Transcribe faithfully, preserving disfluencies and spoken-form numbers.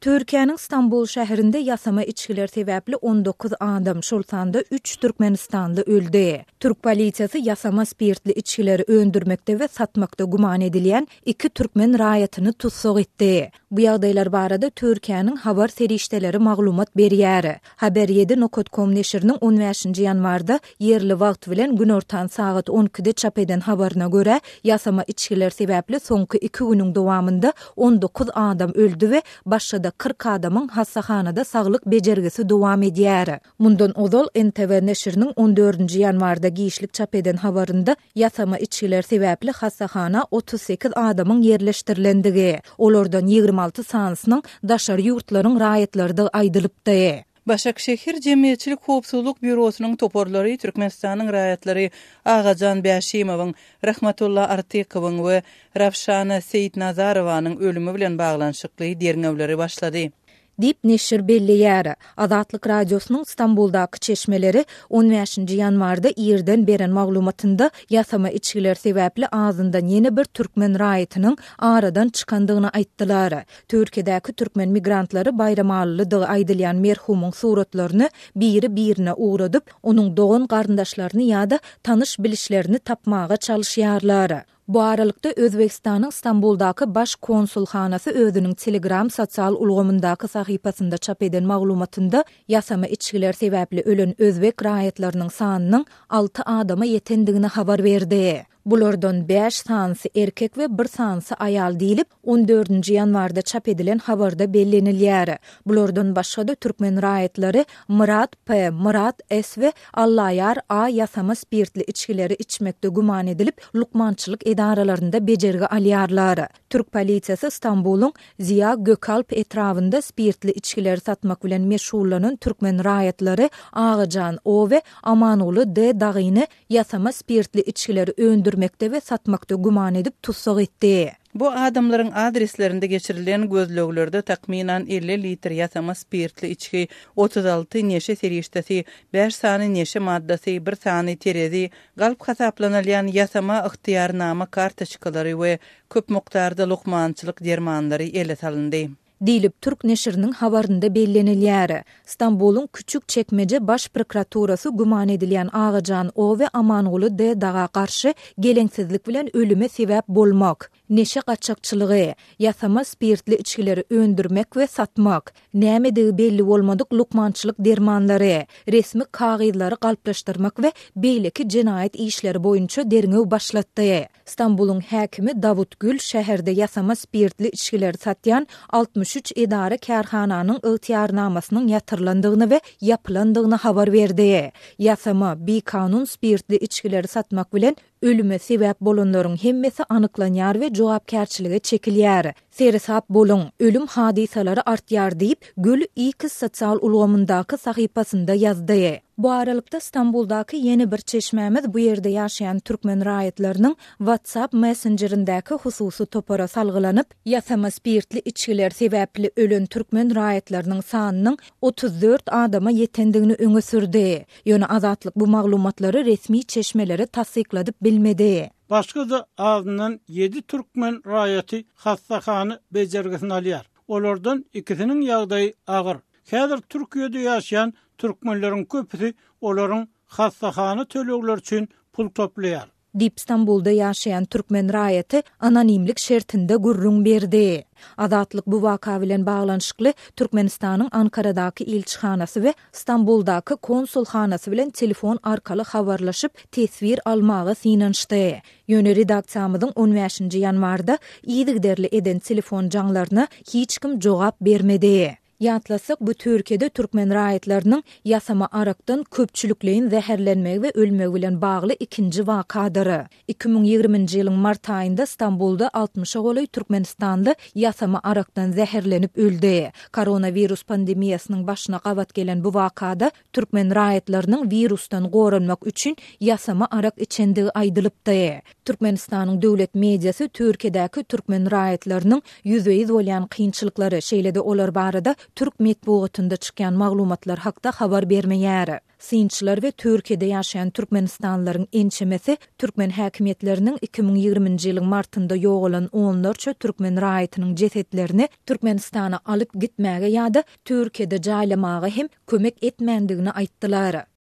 Türkiýanyň Istanbul şäherinde ýasama içkiler sebäpli on dokuz adam, şolsanda üç Türkmenistanly öldü. Türk polisiýasy ýasama spirtli içkileri öndürmekde we satmakda guman edilýän iki türkmen raýatyny tutsuk etdi. Bu ýagdaýlar barada Türkiýanyň habar serişdeleri maglumat berýär. Haber yedi nokta com neşriniň on beşinji ýanwarda yerli wagt bilen gün ortan saat on ikide çap eden habaryna görä, ýasama içkiler sebäpli soňky iki günüň dowamında on dokuz adam öldü we başga kırk adamın hastahanada saglyk bejergisi dowam edýär. Mundan ozal N T V neşriniň on dördünji ýanwarda giýişlik çap eden habarynda ýasama içkiler sebäpli hastahana otuz sekiz adamyň yerleşdirilendigi, olardan ýygrimi alty sanysynyň daşary ýurtlaryň raýatlarynda aýdylypdy. Başakşehir Jemgyýetçilik Howpsuzlyk Bürosynyň toporlary Türkmenistanyň raýatlary Agajan Bäşimowyň, Rahmatullah Artykowyň we Ravşana Seyitnazarowanyň ölümi bilen baglanşykly derňewleri başlady. Dip neşir belliýär. Azatlyk radiosynyň Istanbuldaky çeşmeleri on beşinji ýanwarda ýerden beren maglumatynda ýasama içkiler sebäpli ağzyndan ýene bir türkmen raýatynyň aradan çykandygyny aýtdylar. Türkiýedäki türkmen migrantlary bayramalydygy aýdylýan merhumyň suratlaryny biri birine uğradyp, onuň dogan garyndaşlaryny ýa-da tanyş bilişlerini tapmaga çalışýarlar. Bu aralykda Özbekistanyň Istanbuldaky baş konsulhanasy özüniň Telegram sosial ulgamyndaky sahypasynda çap eden maglumatynda ýasama içkiler sebäpli ölen özbek raýatlarynyň sanynyň alty adama ýetendigini habar berdi. Bulardan beş sanysi erkek we bir sanysi aýal diýilip on dördünji ýanwarda çap edilen habarda bellenilýär. Bulardan başga-da türkmen raýatlary Murat P, Murat S we Allaýar A ýasama spirtli içkileri içmekde guman edilip lukmançylyk edaralarynda bejergi alýarlar. Türk polisiýasy Istanbuluň Ziya Gökalp etrawynda spirtli içkileri satmak bilen meşhullanan türkmen raýatlary Agajan O we Amanoğlu D dagyny ýasama spirtli içkileri öndür mekde ve satmakda guman edip tutsuk etdi. Bu adamlaryň adreslerinde geçirilen gözleglerde takminan elli litr ýasama spirtli içki, otuz alty neşe serişdesi, beş sany neşe maddasy, bir sany terezi, galp hasaplanylýan ýasama ıhtiýarnama kartaçkalary we köp mukdarda lukmançylyk dermanlary ele salyndy. Dilip Türk neşriniň habarynda bellenilýär. Istanbul'un küçük çekmece baş prokuraturasy guman edilýän Agajan O we Amanoğlu D daga garşy geleňsizlik bilen ölüme sebäp bolmak, neşe gaçakçylygy, ýasama spirtli içkileri öndürmek we satmak, näme belli bolmadyk lukmançylyk dermanlary, resmi kagydlary galplaşdyrmak we beýleki jinayet işleri boýunça derňew başlatdy. Istanbul'un häkimi Davut Gül şäherde ýasama spirtli içkileri satýan altmış üç edara kärhananyň ıhtiýarnamasynyň ýatyrlandygyny we ýapylandygyny habar berdi. Ýasama bi kanun spirtli içkileri satmak bilen ölüme sebäp bolanlaryň hemmesi anyklanýar we jogapkärçilige çekilýär. Seresap bolun, ölüm hadisalary artýar diýip Gül X sosial ulgamyndaky sahypasynda ýazdy. Bu aralykda Istanbuldaky ýeni bir çeşmämiz bu ýerde ýaşaýan türkmen raýatlarynyň WhatsApp messengerindäki hususy topara salgylanyp, ýasama spirtli içkiler sebäpli ölen türkmen raýatlarynyň sanynyň otuz dört adama ýetendigini öňe sürdi. Ýöne Azatlyk bu maglumatlary resmi çeşmelere tasdikladyp bilmedi. Başga da ağzından yedi türkmen raýaty hastahany bejergisini alýar. Olardan ikisiniň ýagdaýy agyr. Häzir Türkiýede ýaşaýan türkmenleriň köpüsi olaryň hastahany tölegler üçin pul toplaýar. Dip Istanbul'da ýaşaýan türkmen raýaty anonimlik şertinde gurrun berdi. Azatlyk bu waka bilen baglanşykly Türkmenistanyň Ankaradaky elçihanasy we Istanbuldaky konsulhanasy bilen telefon arkaly habarlaşyp tesbir almagy synanşdy. Ýöne redaksiýamyzyň on beşinji ýanwarda ýygyderli eden telefon jaňlaryna hiç kim jogap bermedi. Ýatlasak bu Türkiýede türkmen raýatlarynyň ýasama arakdan köpçülükleýin zäherlenmegi we ölmegi bilen bagly ikinji wakadyr. iki ming ýygrimiňji ýylyň mart aýynda Istanbulda altmışa goly Türkmenistanly ýasama arakdan zäherlenip öldi. Koronavirus pandemiýasynyň başyna gawat gelen bu wakada türkmen raýatlarynyň virusdan goranmak üçin ýasama arak içendigi aýdylypdy. Türkmenistanyň döwlet mediasy Türkiýedäki türkmen raýatlarynyň ýüzüýiz bolýan kynçylyklary şeýlede olar barada Türk medeniýetinde çykýan maglumatlar hakda habar bermeýär. Sinçler ve Türkiye'de yaşayan Türkmenistanlıların ençemesi Türkmen häkimetlerinin iki bin ýygrymynjy ýylyň martynda ýok bolan onlarça Türkmen raýatynyň jesetlerini Türkmenistana alyp gitmäge ýa-da Türkiye'de jaýlamagy hem kömek etmändigini aýtdylar.